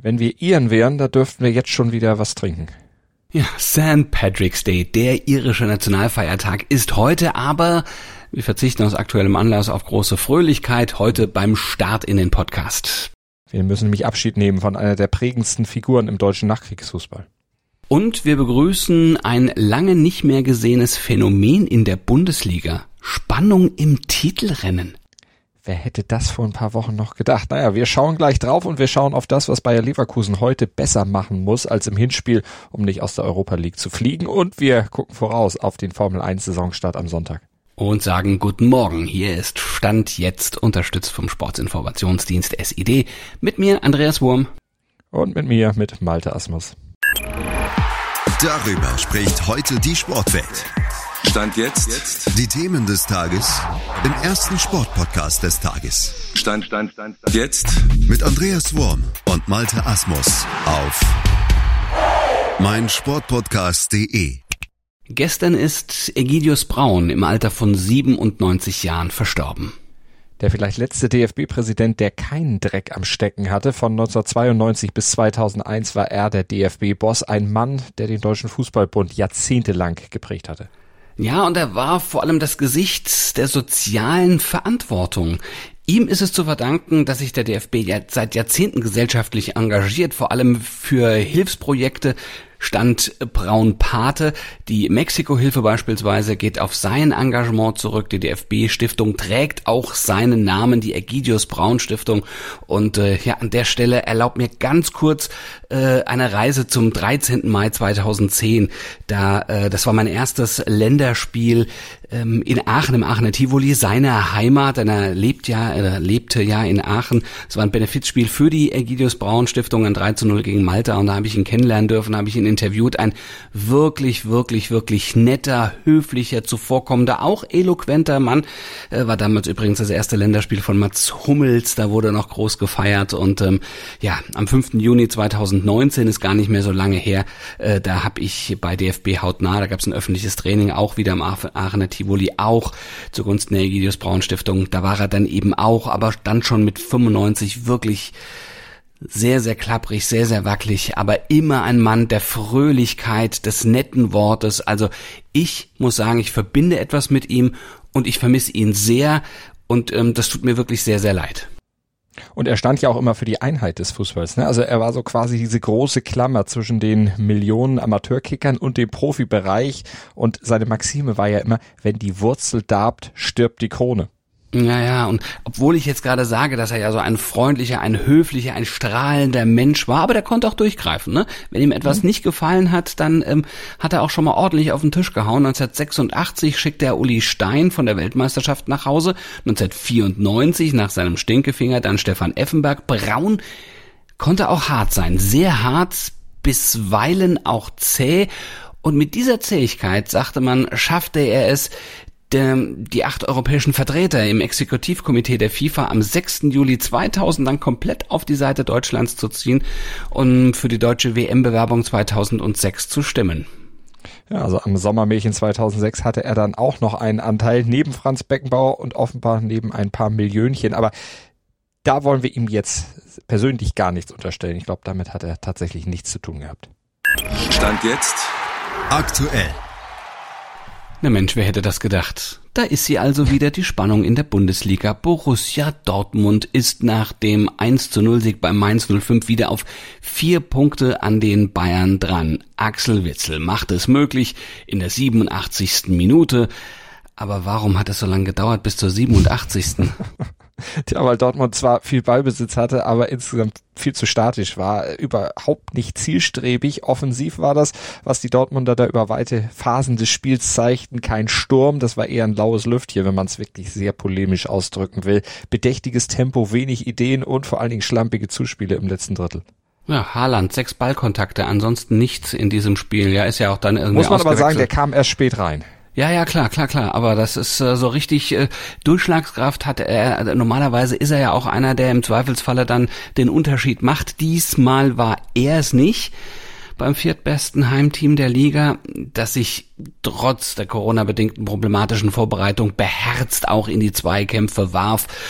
Wenn wir Iren wären, da dürften wir jetzt schon wieder was trinken. Ja, St. Patrick's Day, der irische Nationalfeiertag, ist heute, aber wir verzichten aus aktuellem Anlass auf große Fröhlichkeit heute beim Start in den Podcast. Wir müssen nämlich Abschied nehmen von einer der prägendsten Figuren im deutschen Nachkriegsfußball. Und wir begrüßen ein lange nicht mehr gesehenes Phänomen in der Bundesliga. Spannung im Titelrennen. Wer hätte das vor ein paar Wochen noch gedacht? Naja, wir schauen gleich drauf und wir schauen auf das, was Bayer Leverkusen heute besser machen muss als im Hinspiel, um nicht aus der Europa League zu fliegen. Und wir gucken voraus auf den Formel-1-Saisonstart am Sonntag. Und sagen guten Morgen. Hier ist Stand jetzt, unterstützt vom Sportinformationsdienst SID. Mit mir Andreas Wurm. Und mit mir, mit Malte Asmus. Darüber spricht heute die Sportwelt. Stand jetzt. Die Themen des Tages im ersten Sportpodcast des Tages. Stand jetzt. Mit Andreas Wurm und Malte Asmus auf meinsportpodcast.de. Gestern ist Egidius Braun im Alter von 97 Jahren verstorben. Der vielleicht letzte DFB-Präsident, der keinen Dreck am Stecken hatte. Von 1992 bis 2001 war er der DFB-Boss. Ein Mann, der den Deutschen Fußballbund jahrzehntelang geprägt hatte. Ja, und er war vor allem das Gesicht der sozialen Verantwortung. Ihm ist es zu verdanken, dass sich der DFB seit Jahrzehnten gesellschaftlich engagiert, vor allem für Hilfsprojekte. Stand Braun Pate. Die Mexiko-Hilfe beispielsweise geht auf sein Engagement zurück. Die DFB-Stiftung trägt auch seinen Namen, die Egidius Braun Stiftung. Und an der Stelle erlaubt mir ganz kurz eine Reise zum 13. Mai 2010. Das war mein erstes Länderspiel in Aachen, im Aachener Tivoli, seiner Heimat. Denn er lebte ja in Aachen. Es war ein Benefizspiel für die Egidius Braun Stiftung, ein 3:0 gegen Malta. Und da habe ich ihn kennenlernen dürfen, habe ich ihn interviewt. Ein wirklich netter, höflicher, zuvorkommender, auch eloquenter Mann. War damals übrigens das erste Länderspiel von Mats Hummels. Da wurde noch groß gefeiert. Und am 5. Juni 2019 ist gar nicht mehr so lange her. Da habe ich bei DFB hautnah, da gab es ein öffentliches Training, auch wieder im Aachener Tivoli, auch zugunsten der Egidius Braun Stiftung. Da war er dann eben auch, aber dann schon mit 95 wirklich sehr, sehr klapprig, sehr, sehr wackelig, aber immer ein Mann der Fröhlichkeit, des netten Wortes. Also ich muss sagen, ich verbinde etwas mit ihm und ich vermisse ihn sehr und das tut mir wirklich sehr, sehr leid. Und er stand ja auch immer für die Einheit des Fußballs, ne? Also er war so quasi diese große Klammer zwischen den Millionen Amateurkickern und dem Profibereich. Und seine Maxime war ja immer, wenn die Wurzel darbt, stirbt die Krone. Ja, und obwohl ich jetzt gerade sage, dass er ja so ein freundlicher, ein höflicher, ein strahlender Mensch war, aber der konnte auch durchgreifen, ne? Wenn ihm etwas nicht gefallen hat, dann hat er auch schon mal ordentlich auf den Tisch gehauen. 1986 schickte er Uli Stein von der Weltmeisterschaft nach Hause, 1994 nach seinem Stinkefinger dann Stefan Effenberg. Braun konnte auch hart sein, sehr hart, bisweilen auch zäh. Und mit dieser Zähigkeit, sagte man, schaffte er es, die 8 europäischen Vertreter im Exekutivkomitee der FIFA am 6. Juli 2000 dann komplett auf die Seite Deutschlands zu ziehen und für die deutsche WM-Bewerbung 2006 zu stimmen. Ja, also am Sommermärchen 2006 hatte er dann auch noch einen Anteil neben Franz Beckenbauer und offenbar neben ein paar Millionchen. Aber da wollen wir ihm jetzt persönlich gar nichts unterstellen. Ich glaube, damit hat er tatsächlich nichts zu tun gehabt. Stand jetzt. Aktuell. Na Mensch, wer hätte das gedacht? Da ist sie also wieder, die Spannung in der Bundesliga. Borussia Dortmund ist nach dem 1:0-Sieg bei Mainz 05 wieder auf 4 Punkte an den Bayern dran. Axel Witsel macht es möglich in der 87. Minute. Aber warum hat es so lange gedauert bis zur 87.? Tja, weil Dortmund zwar viel Ballbesitz hatte, aber insgesamt viel zu statisch war, überhaupt nicht zielstrebig. Offensiv war das, was die Dortmunder da über weite Phasen des Spiels zeigten, kein Sturm, das war eher ein laues Lüftchen, wenn man es wirklich sehr polemisch ausdrücken will. Bedächtiges Tempo, wenig Ideen und vor allen Dingen schlampige Zuspiele im letzten Drittel. Ja, Haaland, 6 Ballkontakte, ansonsten nichts in diesem Spiel. Ja, ist ja auch dann irgendwie muss man aber sagen, ausgewechselt. der kam erst spät rein. Ja, klar, aber das ist so richtig Durchschlagskraft hat er. Normalerweise ist er ja auch einer, der im Zweifelsfalle dann den Unterschied macht. Diesmal war er es nicht beim viertbesten Heimteam der Liga, das sich trotz der Corona-bedingten problematischen Vorbereitung beherzt auch in die Zweikämpfe warf.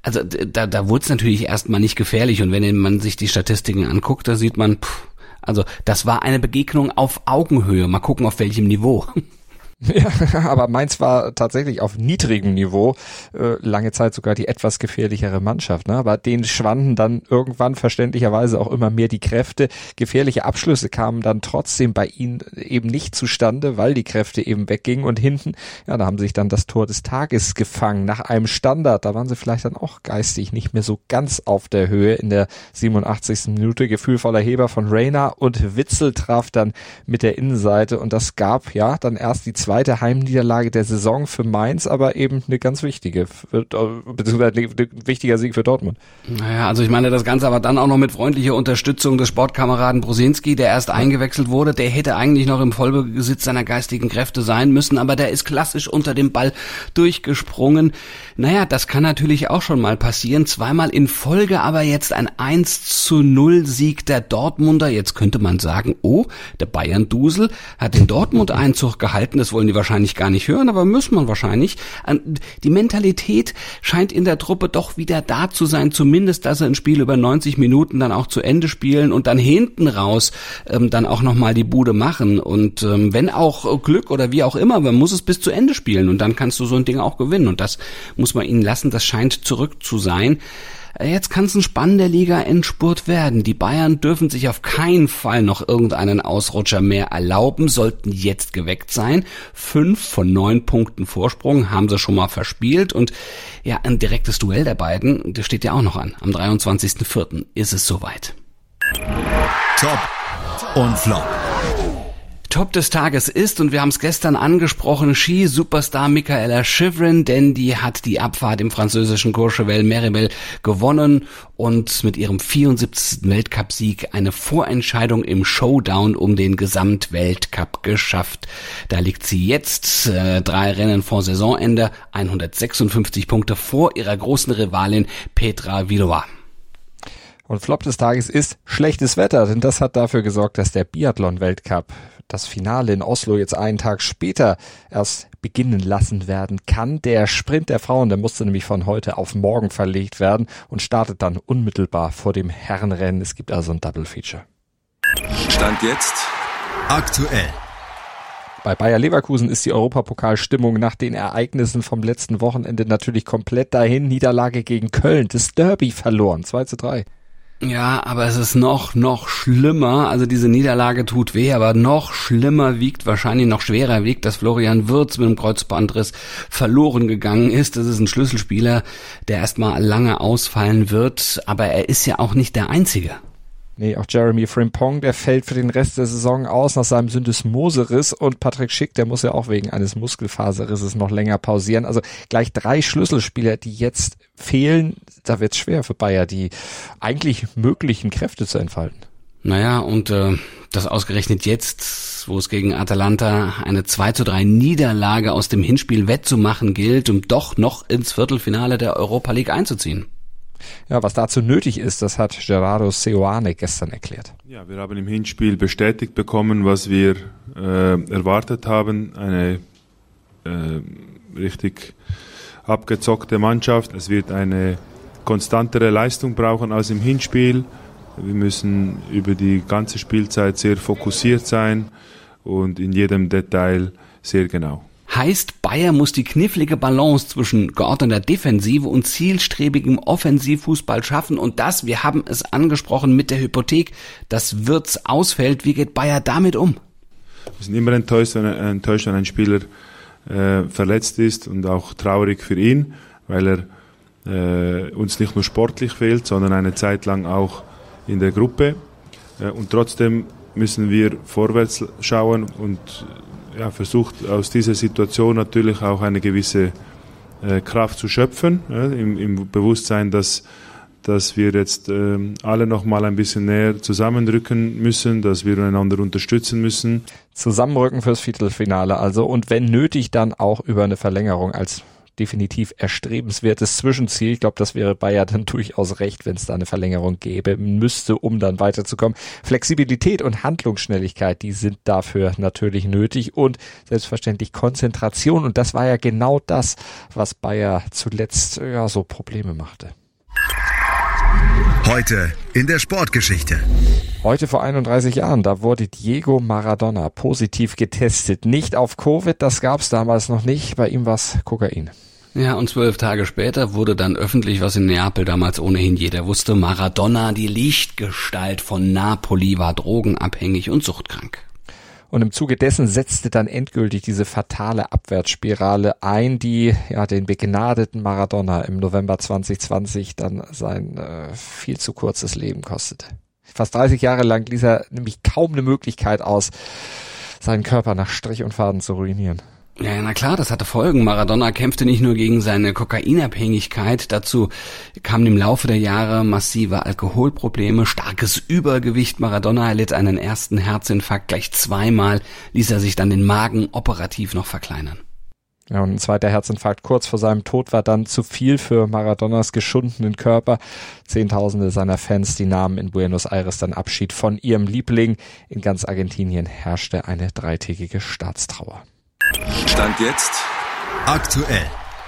Also da wurde es natürlich erstmal nicht gefährlich und wenn man sich die Statistiken anguckt, da sieht man, also das war eine Begegnung auf Augenhöhe. Mal gucken, auf welchem Niveau. Ja, aber Mainz war tatsächlich auf niedrigem Niveau, lange Zeit sogar die etwas gefährlichere Mannschaft, ne? Aber denen schwanden dann irgendwann verständlicherweise auch immer mehr die Kräfte. Gefährliche Abschlüsse kamen dann trotzdem bei ihnen eben nicht zustande, weil die Kräfte eben weggingen und hinten, ja, da haben sie sich dann das Tor des Tages gefangen, nach einem Standard. Da waren sie vielleicht dann auch geistig nicht mehr so ganz auf der Höhe in der 87. Minute. Gefühlvoller Heber von Reina und Witzel traf dann mit der Innenseite und das gab ja dann erst die zweite Heimniederlage der Saison für Mainz, aber eben eine ganz wichtige, beziehungsweise ein wichtiger Sieg für Dortmund. Naja, also ich meine, das Ganze aber dann auch noch mit freundlicher Unterstützung des Sportkameraden Brosinski, der erst eingewechselt wurde. Der hätte eigentlich noch im Vollbesitz seiner geistigen Kräfte sein müssen, aber der ist klassisch unter dem Ball durchgesprungen. Naja, das kann natürlich auch schon mal passieren. Zweimal in Folge, aber jetzt ein 1:0 Sieg der Dortmunder. Jetzt könnte man sagen, oh, der Bayern-Dusel hat den Dortmund-Einzug gehalten. Das wollen die wahrscheinlich gar nicht hören, aber muss man wahrscheinlich. Die Mentalität scheint in der Truppe doch wieder da zu sein, zumindest, dass sie ein Spiel über 90 Minuten dann auch zu Ende spielen und dann hinten raus dann auch nochmal die Bude machen. Und wenn auch Glück oder wie auch immer, man muss es bis zu Ende spielen und dann kannst du so ein Ding auch gewinnen. Und das muss man ihnen lassen, das scheint zurück zu sein. Jetzt kann es ein spannender Liga-Endspurt werden. Die Bayern dürfen sich auf keinen Fall noch irgendeinen Ausrutscher mehr erlauben, sollten jetzt geweckt sein. 5 von 9 Punkten Vorsprung haben sie schon mal verspielt und ja, ein direktes Duell der beiden, das steht ja auch noch an. Am 23.04. ist es soweit. Top und Flop. Top des Tages ist, und wir haben es gestern angesprochen, Ski-Superstar Mikaela Shiffrin, denn die hat die Abfahrt im französischen Courchevel-Meribel gewonnen und mit ihrem 74. Weltcupsieg eine Vorentscheidung im Showdown um den Gesamtweltcup geschafft. Da liegt sie jetzt 3 Rennen vor Saisonende, 156 Punkte vor ihrer großen Rivalin Petra Vlhova. Und Flop des Tages ist schlechtes Wetter, denn das hat dafür gesorgt, dass der Biathlon-Weltcup, das Finale in Oslo, jetzt einen Tag später erst beginnen lassen werden kann. Der Sprint der Frauen, der musste nämlich von heute auf morgen verlegt werden und startet dann unmittelbar vor dem Herrenrennen. Es gibt also ein Double Feature. Stand jetzt aktuell. Bei Bayer Leverkusen ist die Europapokalstimmung nach den Ereignissen vom letzten Wochenende natürlich komplett dahin. Niederlage gegen Köln, das Derby verloren, 2:3. Ja, aber es ist noch schlimmer. Also diese Niederlage tut weh, aber noch schlimmer wiegt, wahrscheinlich noch schwerer wiegt, dass Florian Wirtz mit dem Kreuzbandriss verloren gegangen ist. Das ist ein Schlüsselspieler, der erstmal lange ausfallen wird, aber er ist ja auch nicht der Einzige. Nee, auch Jeremy Frimpong, der fällt für den Rest der Saison aus nach seinem Syndesmoseriss und Patrick Schick, der muss ja auch wegen eines Muskelfaserrisses noch länger pausieren. Also gleich 3 Schlüsselspieler, die jetzt fehlen. Da wird's schwer für Bayer, die eigentlich möglichen Kräfte zu entfalten. Naja, und das ausgerechnet jetzt, wo es gegen Atalanta eine 2:3 Niederlage aus dem Hinspiel wettzumachen gilt, um doch noch ins Viertelfinale der Europa League einzuziehen. Ja, was dazu nötig ist, das hat Gerardo Seoane gestern erklärt. Ja, wir haben im Hinspiel bestätigt bekommen, was wir erwartet haben. Eine richtig abgezockte Mannschaft. Es wird eine konstantere Leistung brauchen als im Hinspiel. Wir müssen über die ganze Spielzeit sehr fokussiert sein und in jedem Detail sehr genau. Heißt, Bayer muss die knifflige Balance zwischen geordneter Defensive und zielstrebigem Offensivfußball schaffen und das, wir haben es angesprochen mit der Hypothek, dass Wirtz ausfällt. Wie geht Bayer damit um? Wir sind immer enttäuscht, wenn ein Spieler verletzt ist und auch traurig für ihn, weil er uns nicht nur sportlich fehlt, sondern eine Zeit lang auch in der Gruppe. Und trotzdem müssen wir vorwärts schauen und versucht aus dieser Situation natürlich auch eine gewisse Kraft zu schöpfen, im Bewusstsein, dass wir jetzt alle noch mal ein bisschen näher zusammenrücken müssen, dass wir einander unterstützen müssen. Zusammenrücken fürs Viertelfinale also und wenn nötig dann auch über eine Verlängerung als definitiv erstrebenswertes Zwischenziel. Ich glaube, das wäre Bayer dann durchaus recht, wenn es da eine Verlängerung gäbe, müsste, um dann weiterzukommen. Flexibilität und Handlungsschnelligkeit, die sind dafür natürlich nötig und selbstverständlich Konzentration und das war ja genau das, was Bayer zuletzt so Probleme machte. Heute in der Sportgeschichte. Heute vor 31 Jahren, da wurde Diego Maradona positiv getestet. Nicht auf Covid, das gab's damals noch nicht. Bei ihm war's Kokain. Ja, und 12 Tage später wurde dann öffentlich, was in Neapel damals ohnehin jeder wusste: Maradona, die Lichtgestalt von Napoli, war drogenabhängig und suchtkrank. Und im Zuge dessen setzte dann endgültig diese fatale Abwärtsspirale ein, die den begnadeten Maradona im November 2020 dann sein viel zu kurzes Leben kostete. Fast 30 Jahre lang ließ er nämlich kaum eine Möglichkeit aus, seinen Körper nach Strich und Faden zu ruinieren. Ja, na klar, das hatte Folgen. Maradona kämpfte nicht nur gegen seine Kokainabhängigkeit, dazu kamen im Laufe der Jahre massive Alkoholprobleme, starkes Übergewicht. Maradona erlitt einen ersten Herzinfarkt, gleich 2-mal ließ er sich dann den Magen operativ noch verkleinern. Ja, und ein zweiter Herzinfarkt kurz vor seinem Tod war dann zu viel für Maradonas geschundenen Körper. Zehntausende seiner Fans, die nahmen in Buenos Aires dann Abschied von ihrem Liebling. In ganz Argentinien herrschte eine 3-tägige Staatstrauer. Stand jetzt Aktuell.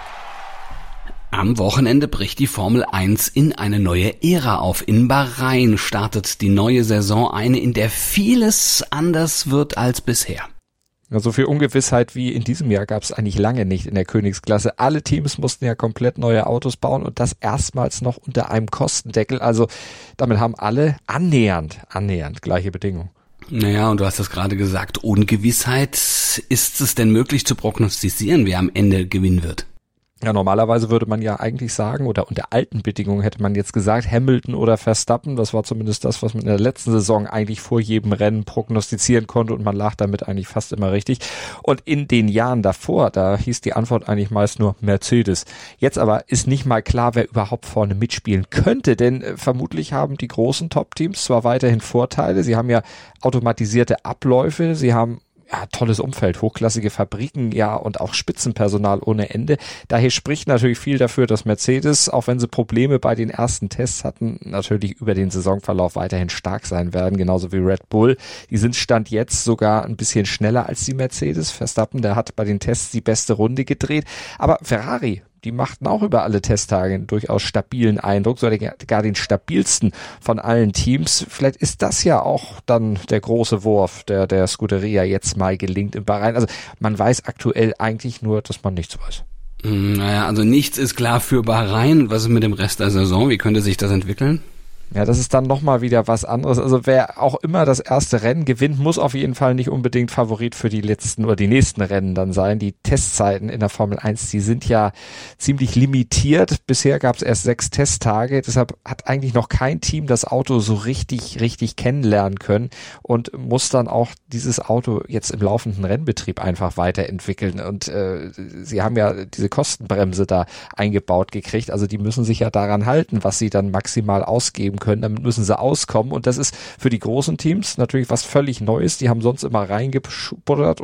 Am Wochenende bricht die Formel 1 in eine neue Ära auf. In Bahrain startet die neue Saison, eine, in der vieles anders wird als bisher. Ja, so viel Ungewissheit wie in diesem Jahr gab es eigentlich lange nicht in der Königsklasse. Alle Teams mussten ja komplett neue Autos bauen und das erstmals noch unter einem Kostendeckel. Also damit haben alle annähernd gleiche Bedingungen. Naja, und du hast es gerade gesagt, Ungewissheit. Ist es denn möglich zu prognostizieren, wer am Ende gewinnen wird? Ja, normalerweise würde man ja eigentlich sagen, oder unter alten Bedingungen hätte man jetzt gesagt, Hamilton oder Verstappen. Das war zumindest das, was man in der letzten Saison eigentlich vor jedem Rennen prognostizieren konnte und man lag damit eigentlich fast immer richtig. Und in den Jahren davor, da hieß die Antwort eigentlich meist nur Mercedes. Jetzt aber ist nicht mal klar, wer überhaupt vorne mitspielen könnte, denn vermutlich haben die großen Top-Teams zwar weiterhin Vorteile, sie haben ja automatisierte Abläufe, sie haben tolles Umfeld, hochklassige Fabriken, und auch Spitzenpersonal ohne Ende. Daher spricht natürlich viel dafür, dass Mercedes, auch wenn sie Probleme bei den ersten Tests hatten, natürlich über den Saisonverlauf weiterhin stark sein werden, genauso wie Red Bull. Die sind Stand jetzt sogar ein bisschen schneller als die Mercedes. Verstappen, der hat bei den Tests die beste Runde gedreht. Aber Ferrari, die machten auch über alle Testtage einen durchaus stabilen Eindruck, sogar den stabilsten von allen Teams. Vielleicht ist das ja auch dann der große Wurf, der Scuderia jetzt mal gelingt in Bahrain. Also man weiß aktuell eigentlich nur, dass man nichts weiß. Naja, also nichts ist klar für Bahrain. Was ist mit dem Rest der Saison? Wie könnte sich das entwickeln? Ja, das ist dann nochmal wieder was anderes. Also wer auch immer das erste Rennen gewinnt, muss auf jeden Fall nicht unbedingt Favorit für die letzten oder die nächsten Rennen dann sein. Die Testzeiten in der Formel 1, die sind ja ziemlich limitiert. Bisher gab es erst 6 Testtage. Deshalb hat eigentlich noch kein Team das Auto so richtig kennenlernen können und muss dann auch dieses Auto jetzt im laufenden Rennbetrieb einfach weiterentwickeln. Und sie haben ja diese Kostenbremse da eingebaut gekriegt. Also die müssen sich ja daran halten, was sie dann maximal ausgeben können, damit müssen sie auskommen und das ist für die großen Teams natürlich was völlig Neues. Die haben sonst immer reingebuttert,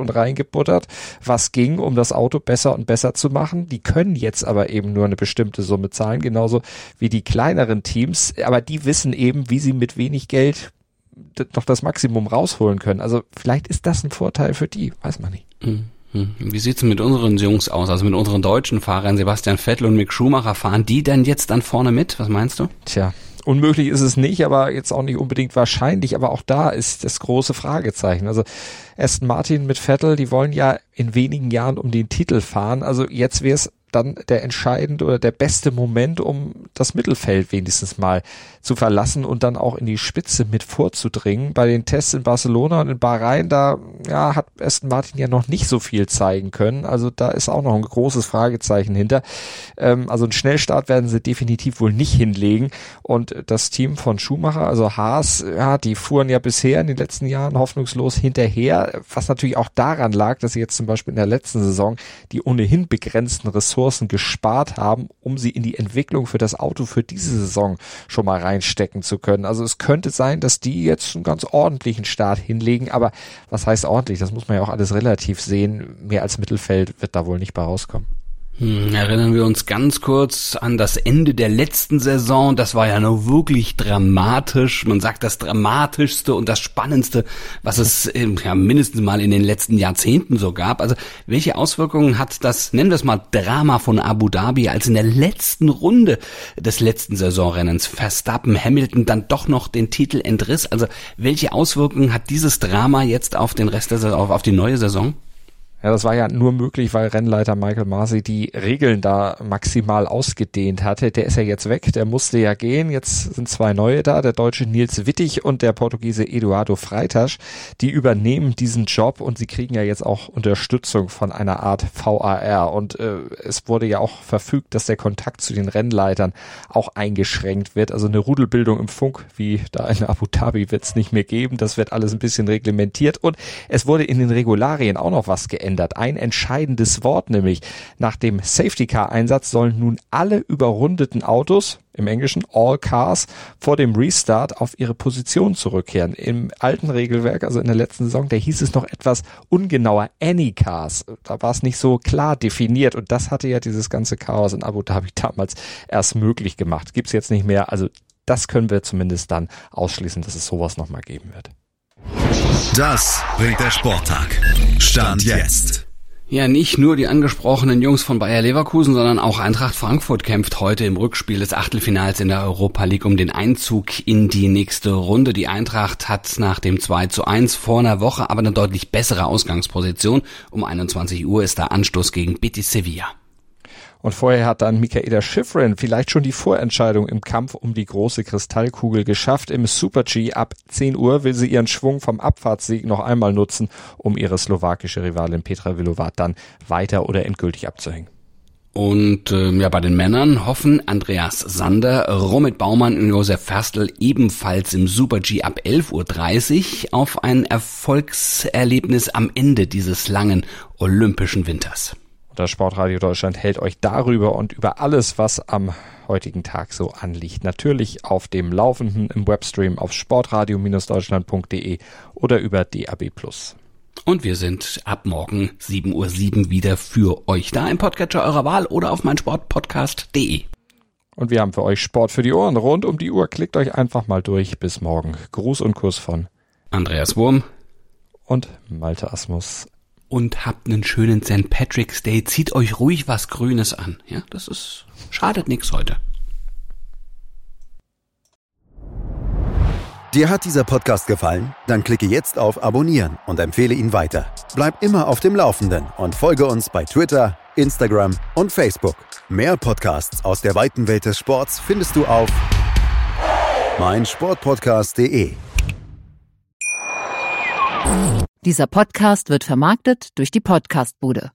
was ging, um das Auto besser und besser zu machen. Die können jetzt aber eben nur eine bestimmte Summe zahlen, genauso wie die kleineren Teams, aber die wissen eben, wie sie mit wenig Geld noch das Maximum rausholen können. Also vielleicht ist das ein Vorteil für die, weiß man nicht. Wie sieht's mit unseren Jungs aus, also mit unseren deutschen Fahrern, Sebastian Vettel und Mick Schumacher, fahren die denn jetzt dann vorne mit? Was meinst du? Tja, unmöglich ist es nicht, aber jetzt auch nicht unbedingt wahrscheinlich, aber auch da ist das große Fragezeichen. Also Aston Martin mit Vettel, die wollen ja in wenigen Jahren um den Titel fahren, also jetzt wäre es dann der entscheidende oder der beste Moment, um das Mittelfeld wenigstens mal zu verlassen und dann auch in die Spitze mit vorzudringen. Bei den Tests in Barcelona und in Bahrain, da hat Aston Martin ja noch nicht so viel zeigen können. Also da ist auch noch ein großes Fragezeichen hinter. Also einen Schnellstart werden sie definitiv wohl nicht hinlegen. Und das Team von Schumacher, also Haas, die fuhren ja bisher in den letzten Jahren hoffnungslos hinterher, was natürlich auch daran lag, dass sie jetzt zum Beispiel in der letzten Saison die ohnehin begrenzten Ressourcen gespart haben, um sie in die Entwicklung für das Auto für diese Saison schon mal reinstecken zu können. Also es könnte sein, dass die jetzt einen ganz ordentlichen Start hinlegen, aber was heißt ordentlich? Das muss man ja auch alles relativ sehen. Mehr als Mittelfeld wird da wohl nicht bei rauskommen. Erinnern wir uns ganz kurz an das Ende der letzten Saison. Das war ja nur wirklich dramatisch. Man sagt das Dramatischste und das Spannendste, was es mindestens mal in den letzten Jahrzehnten so gab. Also welche Auswirkungen hat das, nennen wir es mal, Drama von Abu Dhabi, als in der letzten Runde des letzten Saisonrennens Verstappen Hamilton dann doch noch den Titel entriss? Also welche Auswirkungen hat dieses Drama jetzt auf den Rest der Saison, auf die neue Saison? Ja, das war ja nur möglich, weil Rennleiter Michael Masi die Regeln da maximal ausgedehnt hatte. Der ist ja jetzt weg, der musste ja gehen. Jetzt sind 2 neue da, der Deutsche Nils Wittig und der Portugiese Eduardo Freitas. Die übernehmen diesen Job und sie kriegen ja jetzt auch Unterstützung von einer Art VAR. Und es wurde ja auch verfügt, dass der Kontakt zu den Rennleitern auch eingeschränkt wird. Also eine Rudelbildung im Funk, wie da in Abu Dhabi, wird es nicht mehr geben. Das wird alles ein bisschen reglementiert. Und es wurde in den Regularien auch noch was geändert. Ein entscheidendes Wort, nämlich nach dem Safety-Car-Einsatz sollen nun alle überrundeten Autos, im Englischen all cars, vor dem Restart auf ihre Position zurückkehren. Im alten Regelwerk, also in der letzten Saison, da hieß es noch etwas ungenauer any cars. Da war es nicht so klar definiert und das hatte ja dieses ganze Chaos in Abu Dhabi damals erst möglich gemacht. Gibt's jetzt nicht mehr, also das können wir zumindest dann ausschließen, dass es sowas nochmal geben wird. Das bringt der Sporttag. Stand jetzt. Ja, nicht nur die angesprochenen Jungs von Bayer Leverkusen, sondern auch Eintracht Frankfurt kämpft heute im Rückspiel des Achtelfinals in der Europa League um den Einzug in die nächste Runde. Die Eintracht hat nach dem 2:1 vor einer Woche aber eine deutlich bessere Ausgangsposition. Um 21 Uhr ist der Anstoß gegen Betis Sevilla. Und vorher hat dann Mikaela Shiffrin vielleicht schon die Vorentscheidung im Kampf um die große Kristallkugel geschafft. Im Super-G ab 10 Uhr will sie ihren Schwung vom Abfahrtssieg noch einmal nutzen, um ihre slowakische Rivalin Petra Vlhova dann weiter oder endgültig abzuhängen. Und bei den Männern hoffen Andreas Sander, Romit Baumann und Josef Ferstl ebenfalls im Super-G ab 11:30 Uhr auf ein Erfolgserlebnis am Ende dieses langen olympischen Winters. Das Sportradio Deutschland hält euch darüber und über alles, was am heutigen Tag so anliegt, natürlich auf dem Laufenden im Webstream auf sportradio-deutschland.de oder über DAB+. Und wir sind ab morgen 7:07 Uhr wieder für euch da im Podcatcher eurer Wahl oder auf meinsportpodcast.de. Und wir haben für euch Sport für die Ohren rund um die Uhr. Klickt euch einfach mal durch. Bis morgen. Gruß und Kuss von Andreas Wurm und Malte Asmus. Und habt einen schönen St. Patrick's Day. Zieht euch ruhig was Grünes an. Ja, schadet nichts heute. Dir hat dieser Podcast gefallen? Dann klicke jetzt auf Abonnieren und empfehle ihn weiter. Bleib immer auf dem Laufenden und folge uns bei Twitter, Instagram und Facebook. Mehr Podcasts aus der weiten Welt des Sports findest du auf meinsportpodcast.de. Dieser Podcast wird vermarktet durch die Podcastbude.